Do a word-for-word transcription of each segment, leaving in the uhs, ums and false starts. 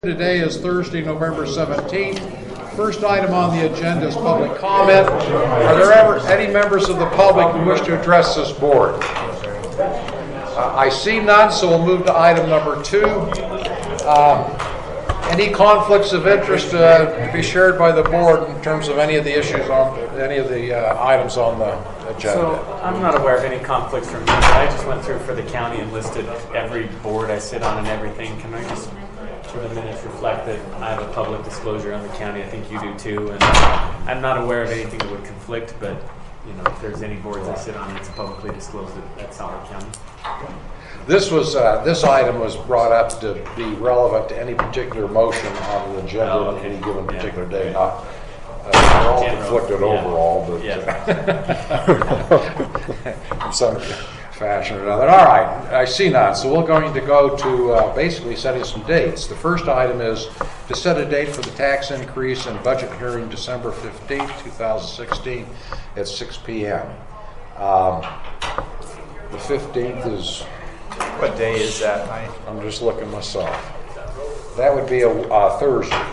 Today is Thursday, November seventeenth. First item on the agenda is public comment. Are there ever any members of the public who wish to address this board? Uh, I see none, so we'll move to item number two. Uh, any conflicts of interest uh, to be shared by the board in terms of any of the issues on any of the uh, items on the agenda? So I'm not aware of any conflicts from me, but I just went through for the county and listed every board I sit on and everything. Can I just for the minutes reflect that I have a public disclosure on the county? I think you do too, and I'm not aware of anything that would conflict, but you know, if there's any boards I sit on, it's publicly disclosed at, at Salt Lake County. This was uh, this item was brought up to be relevant to any particular motion on the agenda Oh, on okay. any given Yeah. particular day. Not uh, they're all General. conflicted Yeah. overall, but Yeah. uh, in some fashion or another. All right, I see none. So we're going to go to uh, basically setting some dates. The first item is to set a date for the tax increase and budget hearing December fifteenth, two thousand sixteen at six p.m. Um, the fifteenth is... What day is that, Mike? I'm just looking myself. That would be a uh, Thursday.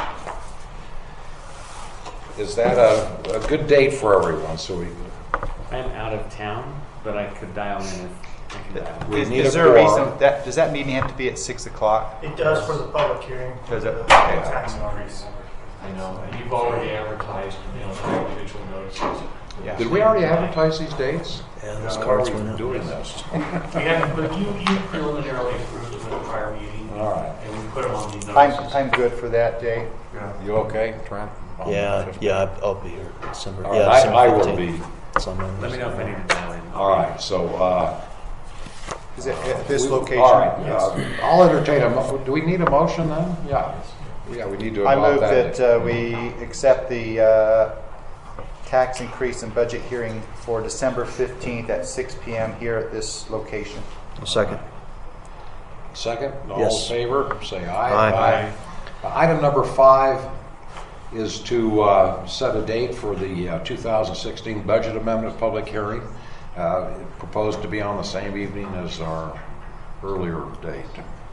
Is that a, a good date for everyone? So we I'm out of town, but I could dial in if I can dial in. We Is, need is a there a quorum. reason that does that meeting have to be at six o'clock? It does for the public hearing. Does it? The Okay. tax increase. I know, and you've already advertised, you know, the individual notices. Yeah. Did we already advertise these dates? Yeah, those How cards are we went out. doing this? We haven't, but you, you preliminarily approved them at the prior meeting. All right. And we put them on these I'm notices. I'm good for that day. You okay, Trent? On Yeah, the fifteenth? yeah, I'll be here December. All yeah, right, December I, I will fifteenth. be. It's on my Let me list. know if I need to dial in. All right, so... Uh, Is it at this we- location? All right, uh, I'll entertain a... Mo- do we need a motion then? Yeah. Yeah, we need to I adopt move that. that uh, we accept the uh, tax increase and budget hearing for December fifteenth at six p.m. here at this location. A second. Second? All Yes. in favor, say aye. Aye. Uh, Item number five is to uh, set a date for the uh, two thousand sixteen budget amendment public hearing. Uh, proposed to be on the same evening as our earlier date.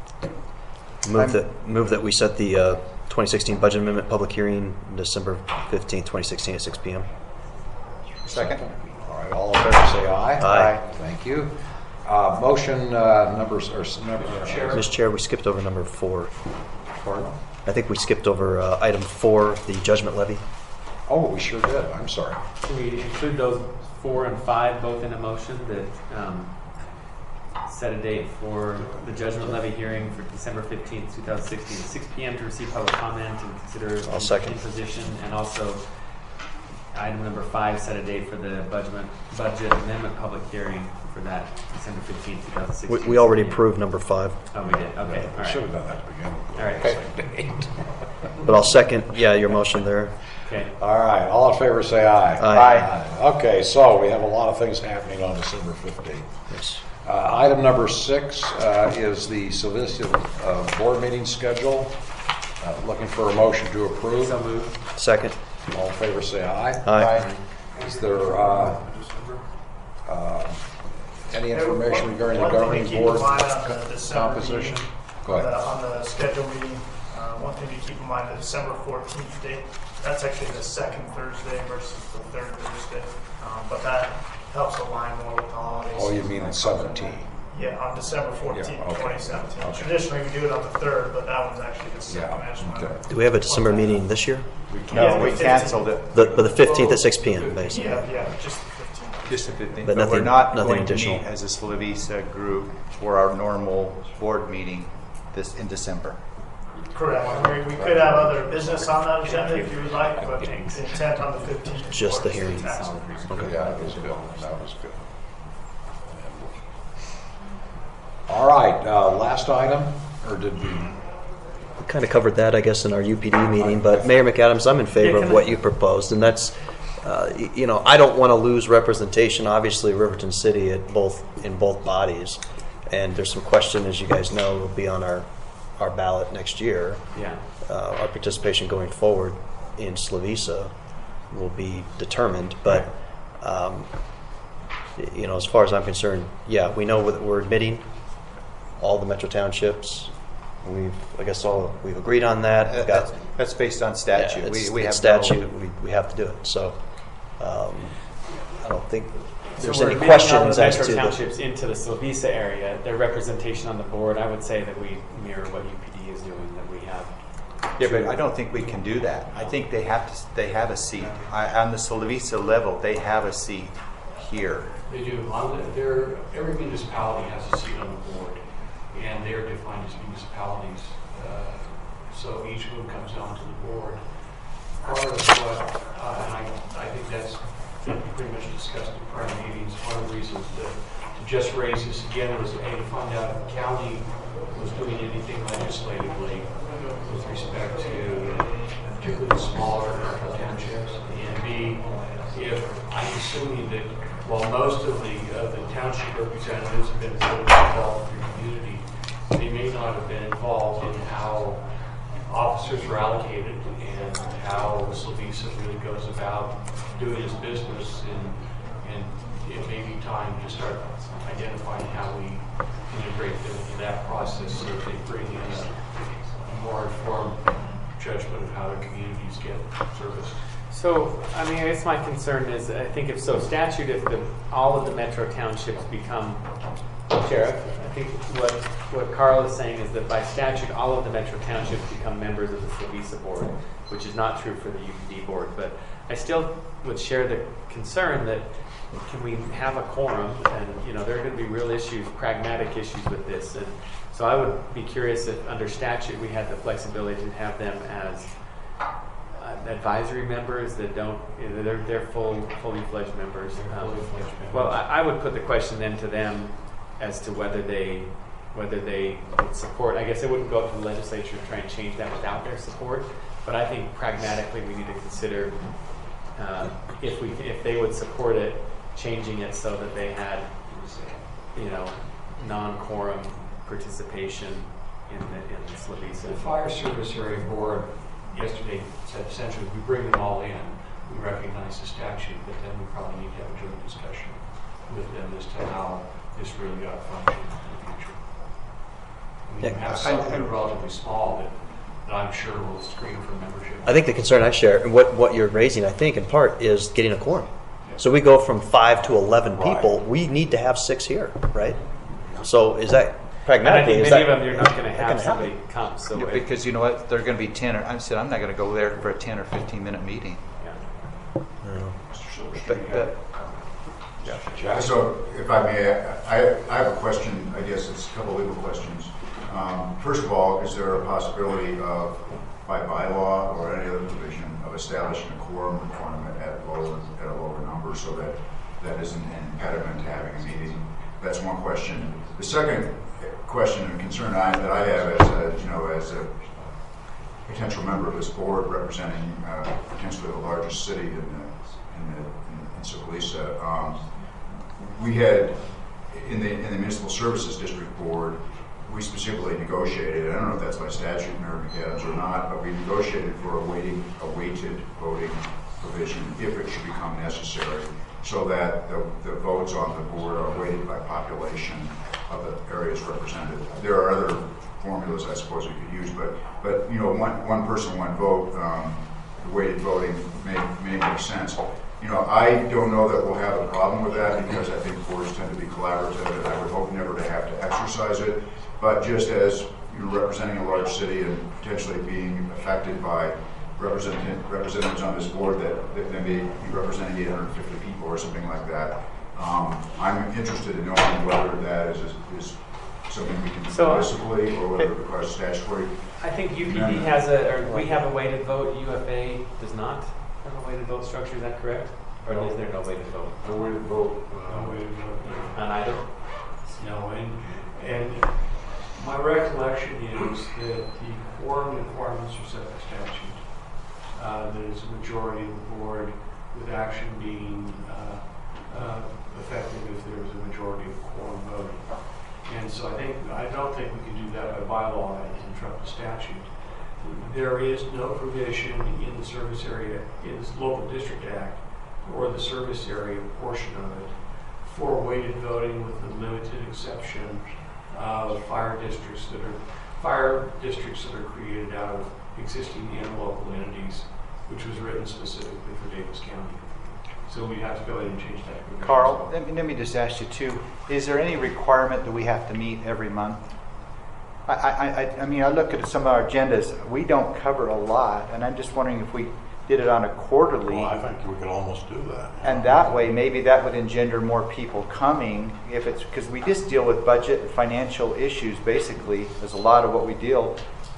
Move I'm- that move that we set the uh, twenty sixteen budget amendment public hearing December fifteenth, twenty sixteen at six p.m. Second. All right, all in favor, say aye. Aye. Thank you. Uh, Motion uh, numbers, or s- number... Mister Chair, we skipped over number four. Pardon? I think we skipped over uh, item four, the judgment levy. Oh, we sure did. I'm sorry. Can we include those four and five both in a motion that um, set a date for the judgment levy hearing for December fifteenth, two thousand sixteen, at six p.m. to receive public comment and consider I'll second. imposition, and also item number five, set a date for the budget budget amendment public hearing for that December fifteenth, two thousand sixteen. We, we already approved number five, Oh, we did. Okay. All We right. should have done that to begin with. All right. Same date. but I'll second. Yeah, your motion there. Okay. All right, all in favor say aye. Aye. Aye. Okay, so we have a lot of things happening on December fifteenth. Yes. Uh, Item number six uh, is the Sylvester uh, board meeting schedule. Uh, Looking for a motion to approve. So moved. Second. All in favor say aye. Aye. Is there uh, uh, any information regarding the One thing to governing keep in board mind on the December composition? meeting, Go On the, ahead. on the schedule meeting, uh, one thing to keep in mind, the December fourteenth date, that's actually the second Thursday versus the third Thursday. Um, But that helps align more with the holidays. Oh, you mean it's seventeen? Yeah, on December fourteenth, Yeah, okay. twenty seventeen. Okay. Traditionally, we do it on the third, but that one's actually the second. Yeah, I just wanted okay. to- Do we have a December meeting this year? No, we canceled it. The, but the fifteenth at six p.m. basically. Yeah, yeah, just the fifteenth. Just the fifteenth. But But we're nothing- not nothing going to additional. meet as a Slavisa group for our normal board meeting this in December. Correct. We- We could have other business on that agenda if you would like, but the Thanks. intent on the fifteenth. Just the hearing. Okay, yeah, that was good. That was good. All right, uh, last item, or did we? We kind of covered that, I guess, in our U P D meeting. But Mayor McAdams, I'm in favor Yeah, of can what I- you proposed, and that's, uh, y- you know, I don't want to lose representation. Obviously, Riverton City at both in both bodies, and there's some question, as you guys know, will be on our our ballot next year. Yeah. Uh, our participation going forward in Slavisa will be determined, but. Um, y- you know, as far as I'm concerned, yeah, we know that we're admitting all the metro townships we've, I guess all, we've agreed on that. We've got- That's, that's based on statute. Yeah, we, it's, we have it's no- statute, we, we have to do it, so, um, I don't think there's so we're any admitting all questions the as Metro to the. Townships into the Slovisa area, their representation on the board, I would say that we mirror what U P D is doing, that we have. Yeah, but I don't think we can do that. I think they have to, they have a seat. I, on the Solvisa level, they have a seat here. They do. On the, their, every municipality has a seat on the board, and they are defined as municipalities. Uh, so each of them comes onto the board. Part of what, uh, and I, I think that's been pretty much discussed in prior meetings. One of the reasons to, to just raise this again was A, to find out if the county was doing anything legislatively with respect to particularly the smaller townships, and B, if I'm assuming that while most of the uh, the township representatives have been involved in the community, they may not have been involved in how officers are allocated and how Slovisa really goes about doing its business, and, and it may be time to start identifying how we integrate them in that process so that they bring in a, a more informed judgment of how their communities get serviced. So, I mean, I guess my concern is, I think if so statute, if the, all of the metro townships become sheriff, I think what, what Carl is saying is that by statute, all of the metro townships become members of the Slovisa board, which is not true for the U P D board. But I still would share the concern that can we have a quorum, and you know, there are going to be real issues, pragmatic issues with this. And so I would be curious if under statute we had the flexibility to have them as advisory members that don't, you know, they're, they're full, fully fledged members. Um, well, I, I would put the question then to them as to whether they, whether they would support. I guess it wouldn't go up to the legislature to try and change that without their support. But I think pragmatically we need to consider uh, if we, if they would support it, changing it so that they had, you know, non-quorum participation in the in the Slovisa. The Fire Service Area Board yesterday said essentially we bring them all in, we recognize the statute, but then we probably need to have a joint discussion with them as to how this really got to function in the future. I mean, Yeah, you have I- something I- relatively small that, that I'm sure will screen for membership. I think the concern I share, and what, what you're raising, I think, in part, is getting a quorum. So we go from five to eleven people. We need to have six here, right? So is that And I pragmatically? think is many that, of them you're not going to that have gonna somebody happen? come. So Yeah, if- because you know what? They're going to be ten. Or I said I'm not going to go there for a ten or fifteen minute meeting. yeah. But, but Yeah, so if I may, I, I have a question, I guess it's a couple legal questions. Um, first of all, is there a possibility of, by bylaw or any other provision, of establishing a quorum requirement at lower, at a lower number so that that isn't an impediment to having a meeting? That's one question. The second question and concern I, that I have as a, you know, as a potential member of this board representing uh, potentially the largest city in the, in the, in, in Sokolisa, um, we had, in the, in the Municipal Services District Board, we specifically negotiated, I don't know if that's by statute, Mayor McAdams, or not, but we negotiated for a weighting, a weighted voting provision if it should become necessary, so that the, the votes on the board are weighted by population of the areas represented. There are other formulas I suppose we could use, but, but you know, one, one person, one vote, um, the weighted voting may, may make sense. You know, I don't know that we'll have a problem with that because I think boards tend to be collaborative, and I would hope never to have to exercise it. But just as you're representing a large city and potentially being affected by representative, representatives on this board that, that they may be representing eight hundred fifty people or something like that, um, I'm interested in knowing whether that is, is something we can do So, municipally or whether it requires statutory. I think U P D has a, or we have a weighted vote. U F A does not have a weighted vote structure. Is that correct? Or No. is there no weighted vote No way to vote. No way to vote. on either? No, and, and my recollection is that the quorum requirements are set by statute. Uh, there's a majority of the board with action being uh, uh, effective if there's a majority of quorum voting. And so I think, I don't think we can do that by bylaw and interrupt the statute. There is no provision in the service area, in the Local District Act, or the service area portion of it for weighted voting with the limited exception of fire districts that are fire districts that are created out of existing interlocal entities, which was written specifically for Davis County. So we have to go ahead and change that. provision as Carl, well. let me, let me just ask you too, is there any requirement that we have to meet every month? I, I, I, I mean, I look at some of our agendas, we don't cover a lot, and I'm just wondering if we did it on a quarterly. Well, I think we could almost do that. And that way, maybe that would engender more people coming if it's, because we just deal with budget and financial issues, basically. There's a lot of what we deal.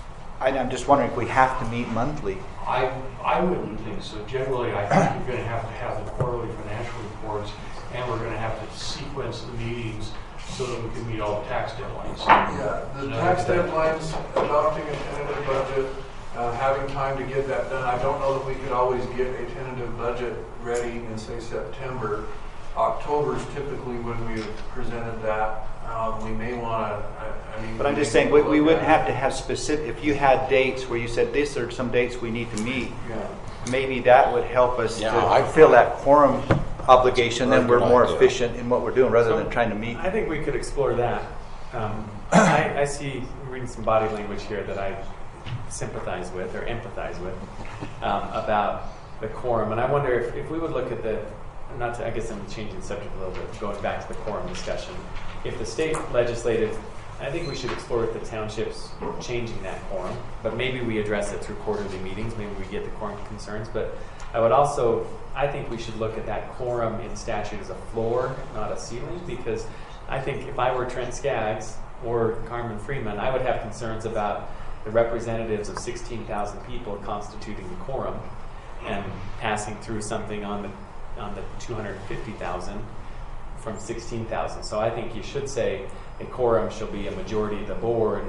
I, I'm just wondering if we have to meet monthly. I, I wouldn't think so. Generally, I think you're going to have to have the quarterly financial reports, and we're going to have to sequence the meetings so that we can meet all the tax deadlines. Yeah, the No, tax that- deadlines, adopting a tentative budget, uh, having time to get that done. I don't know that we could always get a tentative budget ready in, say, September. October is typically when we presented that. Um, we may want to, I, I mean. But I'm we just may saying, we, look we wouldn't at have it. to have specific, if you had dates where you said, these are some dates we need to meet, Yeah. maybe that would help us Yeah, to I- fulfill that quorum obligation, then Very we're good more idea. efficient in what we're doing rather than trying to meet. I think we could explore that. Um, I, I see, I'm reading some body language here that I sympathize with or empathize with um, about the quorum. And I wonder if, if we would look at the, not to, I guess I'm changing the subject a little bit, going back to the quorum discussion. If the state legislative, I think we should explore with the townships changing that quorum, but maybe we address it through quarterly meetings, maybe we get the quorum concerns. But I would also, I think we should look at that quorum in statute as a floor, not a ceiling, because I think if I were Trent Skaggs or Carmen Freeman, I would have concerns about the representatives of sixteen thousand people constituting the quorum and passing through something on the on the two hundred fifty thousand from sixteen thousand. So I think you should say a quorum shall be a majority of the board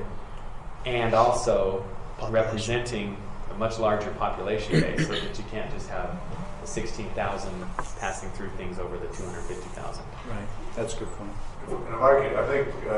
and also representing a much larger population base, so that you can't just have the sixteen thousand passing through things over the two hundred fifty thousand. Right, that's a good point. And if I could, I think, uh,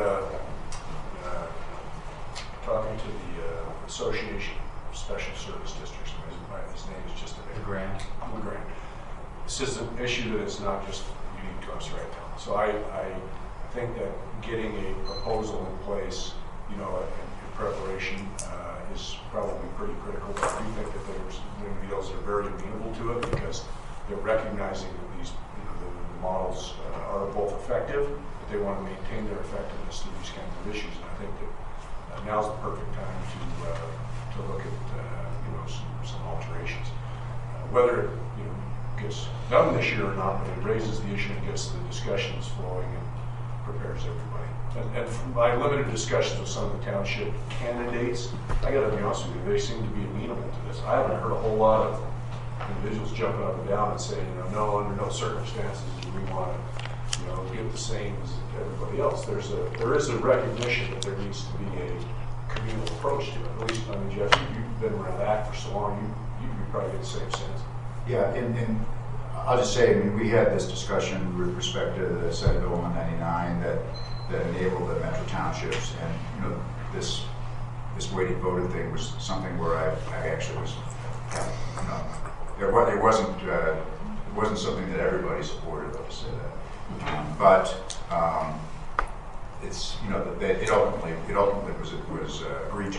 uh, talking to the uh, Association of Special Service Districts, his, his name is just a LeGrand. LeGrand. This is an issue that is not just unique to us right now. So I, I think that getting a proposal in place, you know, in, in preparation uh, is probably pretty critical. But I do think that there's individuals that are very amenable to it because they're recognizing that these, you know, the, the models uh, are both effective, but they want to maintain their effectiveness through these kinds of issues. And I think that uh, now's the perfect time to uh, to look at uh, you know some, some alterations. Uh, whether it you know gets done this year or not, but it raises the issue and gets the discussions flowing and prepares everybody. And, and from my limited discussions with some of the township candidates, I got to be honest with you, they seem to be amenable to this. I haven't heard a whole lot of individuals jumping up and down and saying, you know, no, under no circumstances do we want to, you know, get the same as everybody else. There's a there is a recognition that there needs to be a communal approach to it. At least, I mean, Jeff, you've been around that for so long, you you, you probably get the same sense. Yeah, and, and I'll just say, I mean, we had this discussion with respect to the Senate Bill one ninety-nine that, that enabled the metro townships, and, you know, this this weighted voting thing was something where I, I actually was, you know, there was, it wasn't, uh, it wasn't something that everybody supported, let's say that. Um, but um, it's, you know, that it ultimately, it ultimately was, it was uh, agreed to.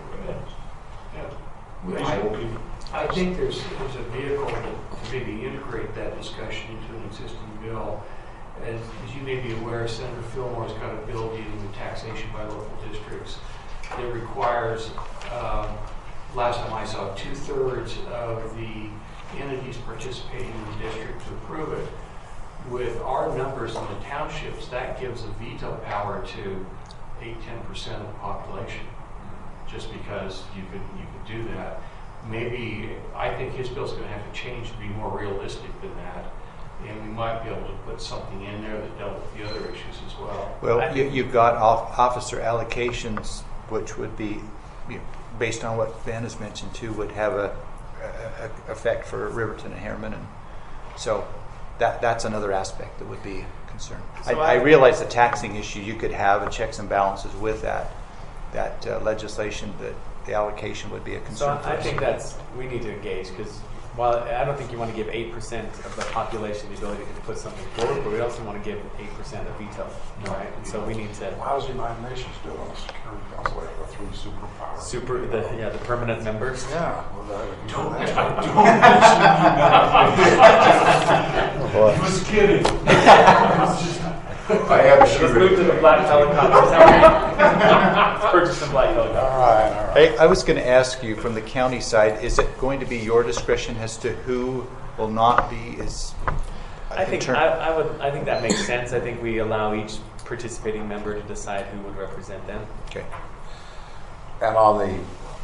Yeah. Yeah. I think there's, there's a vehicle to maybe integrate that discussion into an existing bill. As, as you may be aware, Senator Fillmore's got a bill dealing with taxation by local districts that requires, um, last time I saw, two-thirds of the entities participating in the district to approve it. With our numbers in the townships, that gives a veto power to eight, ten percent of the population, just because you could you could do that. Maybe, I think his bill's going to have to change to be more realistic than that, and we might be able to put something in there that dealt with the other issues as well. Well, you, you've got off, officer allocations, which would be, you know, based on what Ben has mentioned too, would have a, a, a effect for Riverton and Harriman, and so that that's another aspect that would be a concern. So I, I I- realize the taxing issue, you could have a checks and balances with that that uh, legislation, that the allocation would be a So concern. for I us. think that's, we need to engage, because while I don't think you want to give eight percent of the population the ability to put something forward, but we also want to give eight percent of veto, right? And so we need to, How's the United Nations doing on the Security Council? the three superpowers. Super, the, yeah, the permanent members. Yeah. well, that- Don't, that- Oh, boy. I was kidding. I have a Let's sheet move to the right black helicopters. Let's purchase some black helicopters. All right, all right. Hey, I was going to ask you from the county side, is it going to be your discretion as to who will not be? Is I think in term- I, I would. I think that makes sense. I think we allow each participating member to decide who would represent them. Okay. And on the,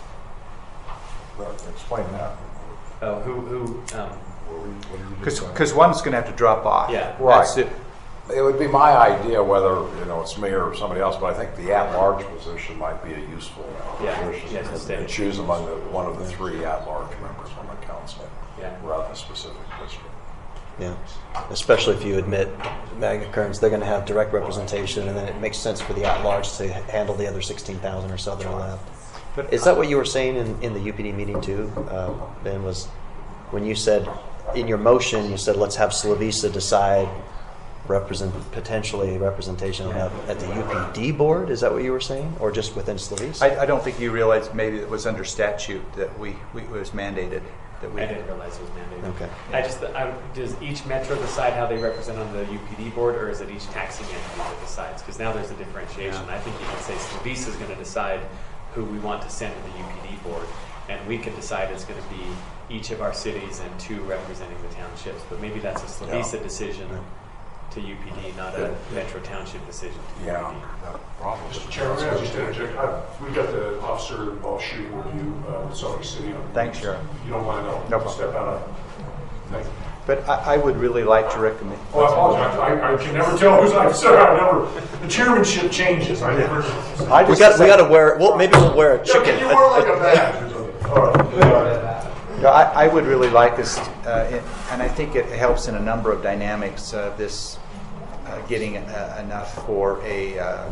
well, explain that. Oh, who who? Um, What were you- what did you Because just say? because one's going to have to drop off. Yeah. That's Right. it. It would be my idea whether, you know, it's me or somebody else, but I think the at-large position might be a useful Yeah, position. yeah, to stay. And choose among the, one of the three at-large members on the council, Yeah. rather than a specific district. Yeah, especially if you admit Magna Kearns, they're going to have direct representation, and then it makes sense for the at-large to handle the other sixteen thousand or so that are left. But Is that what you were saying in, in the U P D meeting too, uh, Ben, was when you said, in your motion, you said, let's have Slovisa decide represent, potentially representation on that at the U P D board? Is that what you were saying? Or just within Slovisa? I, I don't think you realized maybe it was under statute that we, we it was mandated that we. I didn't realize it was mandated. Okay. I just I, does each metro decide how they represent on the U P D board, or is it each taxing entity that decides? Because now there's a differentiation. Yeah. I think you can say Slovisa is going to decide who we want to send to the U P D board, and we can decide it's going to be each of our cities and two representing the townships. But maybe that's a Slovisa Yeah. decision to U P D, not a Metro Township decision to Yeah, U P D. no problem. Mister Chairman, I just interject. I- We've got the officer involved shooting review uh, with Salt Lake City. Thanks, Sheriff. If you don't mind, I'll No problem. step out of. Thank you. But I, I would really like to recommend. Oh, I apologize. I, I can never tell who's I'm sorry. I never. The chairmanship changes. I never. I We just got we say- got to wear. Well, maybe we'll wear a Yeah, chicken. can you wear like a badge or something? All right. No, I, I would really like this, uh, it, and I think it helps in a number of dynamics. Uh, this uh, getting uh, enough for a, uh,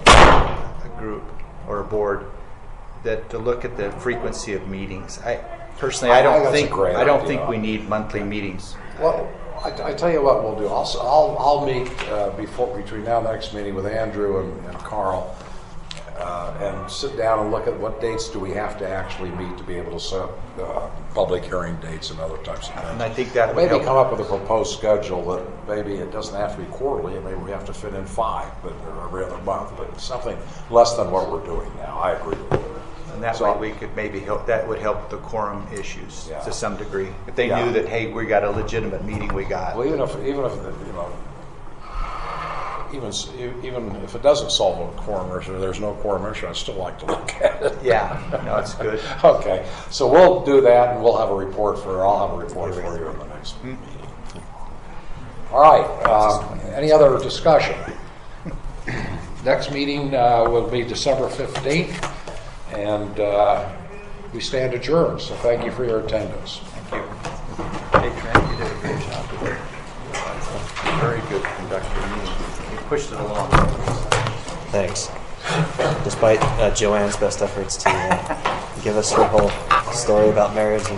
a group or a board that to look at the frequency of meetings. I personally, I I think don't that's a think great I don't idea. think we need monthly meetings. Well, I, I tell you what we'll do. I'll, s- I'll, I'll meet uh, before between now and the next meeting with Andrew and, and Carl, uh, and sit down and look at what dates do we have to actually meet to be able to set uh, public hearing dates and other types of things. And I think that would Maybe help. come up with a proposed schedule that maybe it doesn't have to be quarterly, and maybe we have to fit in five, but or every other month, but something less than what we're doing now. I agree with you. And that So- way we could maybe help, that would help the quorum issues Yeah. to some degree. If they Yeah. knew that, hey, we got a legitimate meeting we got. Well, even if even if you know, even s- even if it doesn't solve a quorum issue, there's no quorum issue. I'd still like to look at it. Yeah, no, it's good. Okay, so we'll do that, and we'll have a report for. I'll have a report for you in the next meeting. All right. Um, any other discussion? Next meeting uh, will be December fifteenth, and uh, we stand adjourned. So thank you for your attendance. Thank you. Hey, Trent, you did a great job today. Very good conductor meeting. You pushed it along. Thanks. Despite uh, Joanne's best efforts to uh, give us her whole story about marriage and